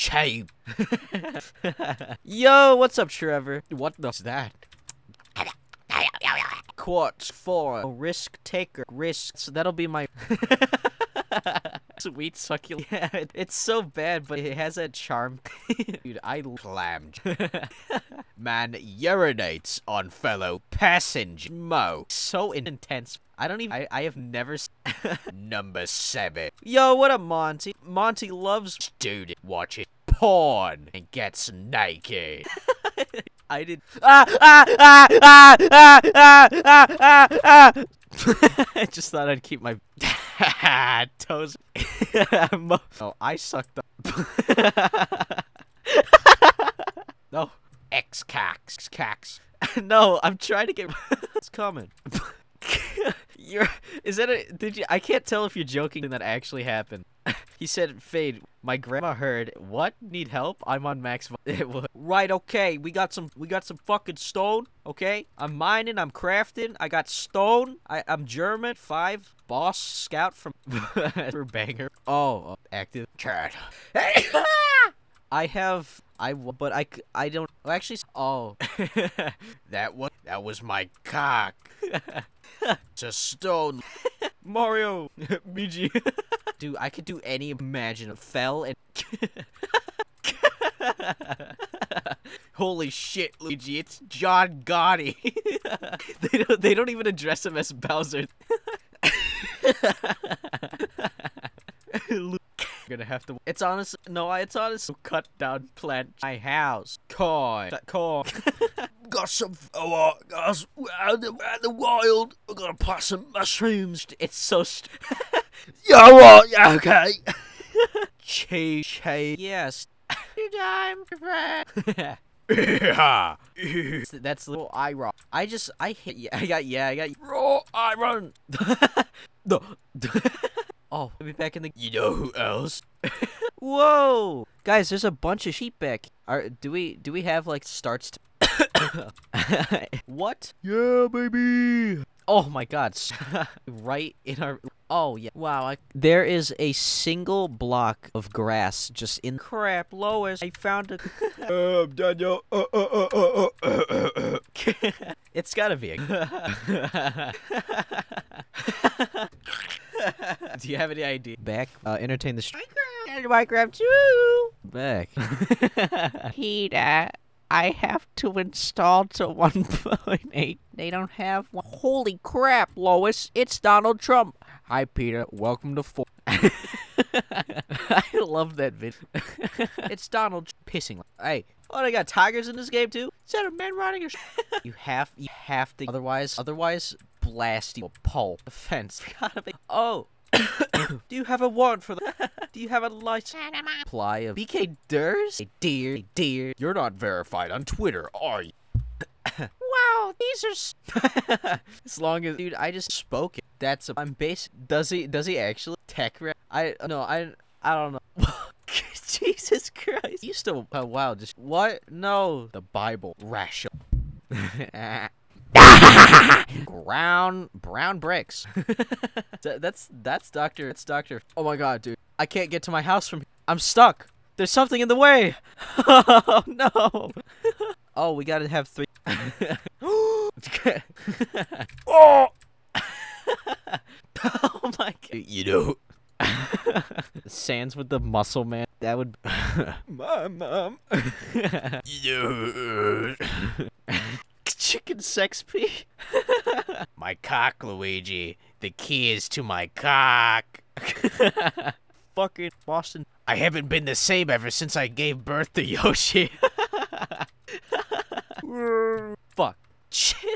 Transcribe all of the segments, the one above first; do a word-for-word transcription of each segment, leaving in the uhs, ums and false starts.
Shape. Yo, what's up, Trevor? What the is that? Quartz four. Risk taker. Risk. So that'll be my sweet succulent. Yeah, it, it's so bad, but it has that charm. Dude, I clammed. Man urinates on fellow passenger. Mo. So intense. I don't even. I, I have never. Number seven. Yo, what up, Monty? Monty loves Student watching porn and gets naked. I did. Ah, ah, ah, ah, ah, ah, ah, ah, ah. I just thought I'd keep my toes. Oh, I sucked up. No. X-cax. Cax. No, I'm trying to get. It's coming. You're. Is that a? Did you? I can't tell if you're joking. That actually happened. He said, "Fade." My grandma heard. What? Need help? I'm on max. It was right. Okay, we got some. We got some fucking stone. Okay, I'm mining. I'm crafting. I got stone. I. I'm German. Five. Boss scout from. For banger. Oh, uh, active chat. I have. I. But I. I don't. Well, actually. Oh. That was. That was my cock. It's a stone. Mario. B G. Dude, I could do any imagine. Fell and. Holy shit, Luigi! It's John Gotti. they don't. They don't even address him as Bowser. Gonna have to. It's honest. No, it's honest. Cut down plant my house. Coy. Coy. Got some. Oh, uh, got out in the wild. We're gonna plant some mushrooms. It's so. St Yeah, what? Yeah, okay. Chase. Chase. Yes. Time. Yeah. That's the little eye rock. I just. I hit. Yeah. I got. Yeah. I got. Raw iron. No. Oh, let me back in the. You know who else? Whoa, guys! There's a bunch of sheep back. Are do we do we have like starts? To what? Yeah, baby. Oh my God! Right in our. Oh yeah! Wow! I, there is a single block of grass just in. Crap, Lois! I found a. um, Daniel. Uh, uh, uh, uh, uh, uh, uh. It's gotta be a. Do you have any idea? Back. Uh, entertain the. And Minecraft too. Back. Peter, I have to install to one point eight. They don't have one. Holy crap, Lois! It's Donald Trump. Hi, Peter. Welcome to four. I love that video. It's Donald pissing. Hey, oh, they got tigers in this game too. Is that a man riding a? You have, you have to. Otherwise, otherwise, blast you. Pole. Offense. Oh. Do you have a warrant for that? Do you have a license? Apply of B K Durs? Hey, dear, hey, dear. You're not verified on Twitter, are you? Wow, these are. S as long as, dude, I just spoke it. That's. A, I'm basic. Does he? Does he actually tech? Rap? I no. I. I don't know. Jesus Christ. You still. Oh wow. Just what? No. The Bible. Rational. Brown brown bricks. that's that's Doctor That's Doctor Oh my God, dude! I can't get to my house from here. I'm stuck. There's something in the way. Oh no! Oh, we gotta have three. Oh! Oh my God! You know. Sands with the muscle man. That would. My mom. You know. Chicken sex pea. My cock, Luigi. The key is to my cock. Fucking Boston. I haven't been the same ever since I gave birth to Yoshi. Fuck. Shit.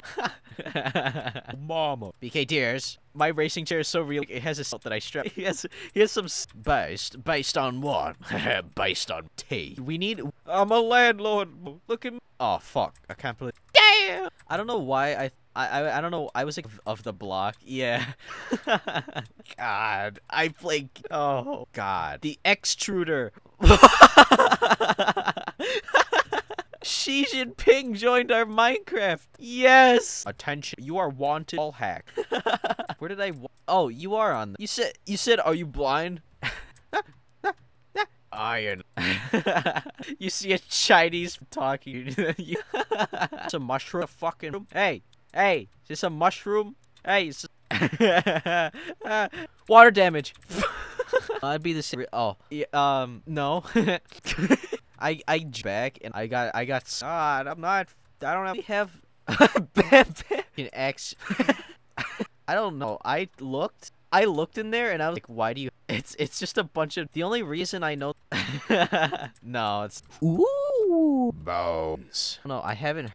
Mama. B K Tears. My racing chair is so real. It has a salt that I strap. He has. He has some. Based. Based on what? Based on tea. We need. I'm a landlord. Look at me. Oh fuck! I can't believe. Damn. I don't know why I. I, I, I don't know. I was like of the block. Yeah. God. I play. Oh God. The extruder. Xi Jinping joined our Minecraft. Yes. Attention. You are wanted. All hack. Where did I? Oh, you are on. The, you said. You said. Are you blind? iron. You see a Chinese talking. You- it's a mushroom. A fucking. Hey, hey, is this a mushroom? Hey, it's uh, water damage. I'd be the same. Oh, yeah, um, no. I I j- back and I got I got. God, I'm not. I don't have. We have. An X. I don't know. I looked. I looked in there and I was like, why do you? It's it's just a bunch of. The only reason I know. No, it's. Ooh. Bones. No, I haven't.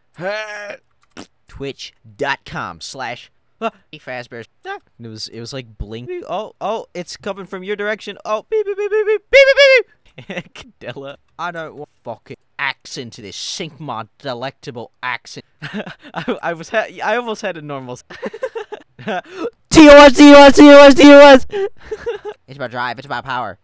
Twitch.com slash. Fazbear's. It was it was like blink. Oh oh, it's coming from your direction. Oh beep beep beep beep beep beep beep beep. Della, I don't want fucking accent to this. Sink my delectable accent. I I was ha I almost had a normal. T O S, T O S, T O S, T O S. It's about drive, it's about power.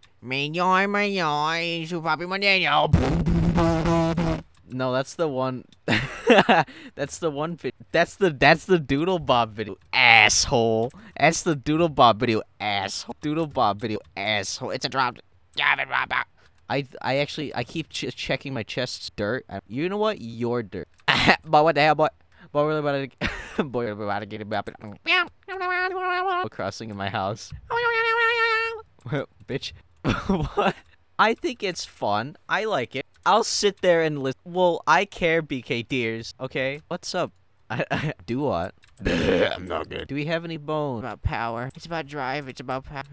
No, that's the one. That's the one video. That's the that's the Doodle Bob video. Asshole. That's the Doodle Bob video. Asshole. Doodle Bob video. Asshole. It's a drop. I I actually I keep ch checking my chest's dirt. You know what? Your dirt. But what the hell, boy? Boy, we're about to boy, we're about to get it up. Crossing in my house. Bitch. What? I think it's fun. I like it. I'll sit there and listen. Well, I care, B K Deers. Okay? What's up? I, I do what? I'm not good. Do we have any bones? About power. It's about drive, it's about power.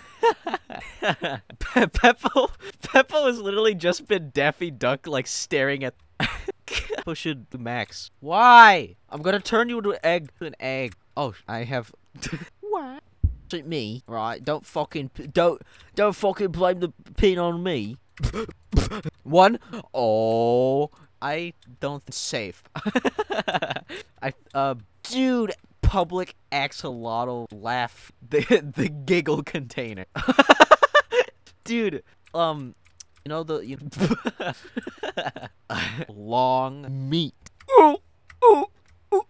Pe Peppo, Peppo has literally just been Daffy Duck, like, staring at... Peppo should do Max. Why? I'm gonna turn you into an egg. An egg. Oh, I have... What? It's me, right? Don't fucking... Don't... Don't fucking blame the pin on me. One. Oh... I don't think safe. I uh dude, public axolotl laugh the the giggle container. Dude, um you know the you know, long meat. Ooh, ooh, ooh.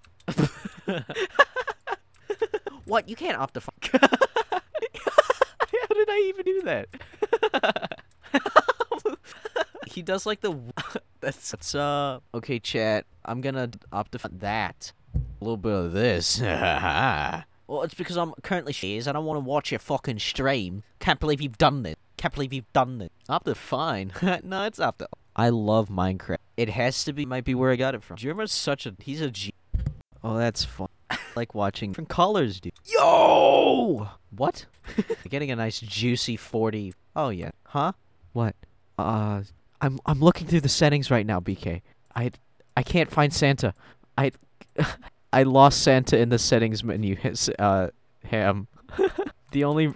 What? You can't opt the fuck. How did I even do that? He does like the that's, that's uh okay chat, I'm gonna optify that a little bit of this. Well, it's because I'm currently shares. I don't want to watch your fucking stream. Can't believe you've done this. Can't believe you've done this. Opta fine. No, it's Opta. I love Minecraft. It has to be might be where I got it from. Jerma's such a he's a G. Oh, that's fun. I like watching different colors, dude. Yo! What? Getting a nice juicy forty. Oh yeah. Huh? What? Uh I'm I'm looking through the settings right now, B K. I I can't find Santa. I I lost Santa in the settings menu. His, uh, Ham. The only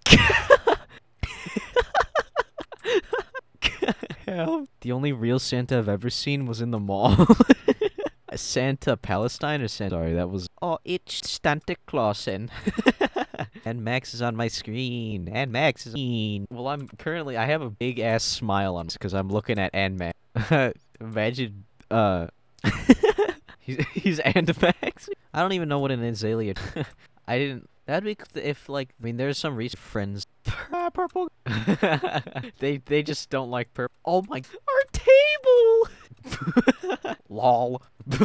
Ham. The only real Santa I've ever seen was in the mall. Santa Palestine or Santa? Sorry, that was. Oh, it's Santa Clausen. And Max is on my screen. And Max is on. Well, I'm currently. I have a big ass smile on because I'm looking at and Max. Imagine. Uh. he's he's and Max. I don't even know what an azalea. I didn't. That'd be if like. I mean, there's some recent friends. Ah, purple. they they just don't like purple. Oh my. Our table. Lol.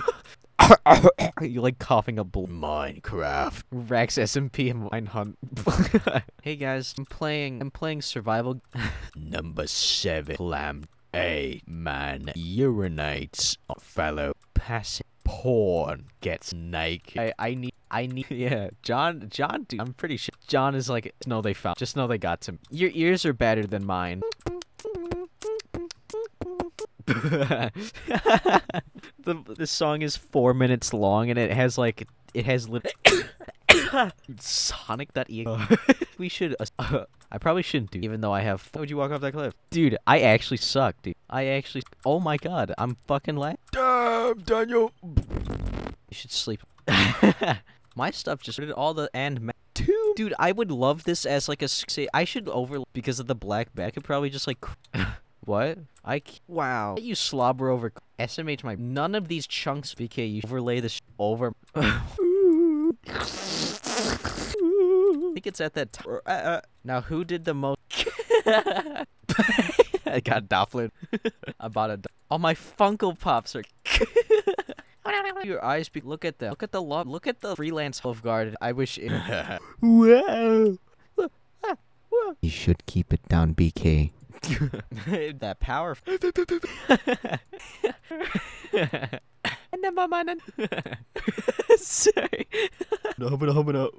You like coughing up Minecraft. Rex S M P and Minehunt. Hey guys, I'm playing I'm playing survival. Number seven. Clam A man urinates on fellow passive porn gets naked. I, I need I need yeah, John John dude, I'm pretty sure John is like no they found just know they got to me. Your ears are better than mine. the this song is four minutes long and it has like it has lit Sonic.exe. We should uh, I probably shouldn't do even though I have. Why would you walk off that cliff? Dude, I actually suck, dude. I actually oh my god, I'm fucking lag. Damn, Daniel. You should sleep. My stuff just did all the and ma two. Dude, I would love this as like a say I should over because of the black back. I could probably just like what? I c wow. You slobber over S M H my none of these chunks B K you overlay this over. I think it's at that time. Uh, uh, now who did the most? I got a Doppler. I bought a. Do- All my Funko Pops are. Your eyes be. Look at them. Look at the love. Look at the freelance Olive Garden. I wish. It- Wow. You should keep it down, B K. that power. Sorry. No, but I'm gonna.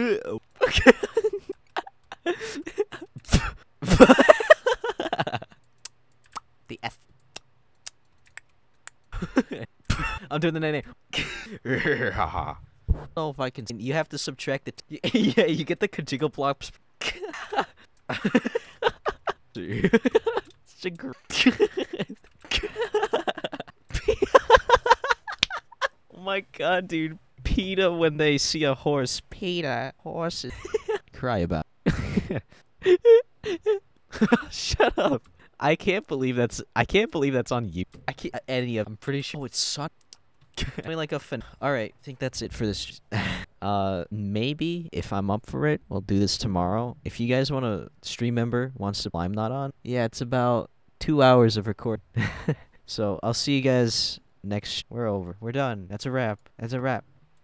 The S. I'm doing the name. Oh, if I can. You have to subtract it. Yeah, you get the jiggle plops. Such a gr- Oh my god, dude. PETA when they see a horse. PETA, horses. Cry about. Shut up. I can't believe that's I can't believe that's on you. I can't any of I'm pretty sure. Oh, it's sun. I mean like a fin. All right, I think that's it for this. Uh maybe if I'm up for it, we'll do this tomorrow. If you guys want to stream member wants to I'm not on. Yeah, it's about two hours of record. So, I'll see you guys next we're over. We're done. That's a wrap. That's a wrap.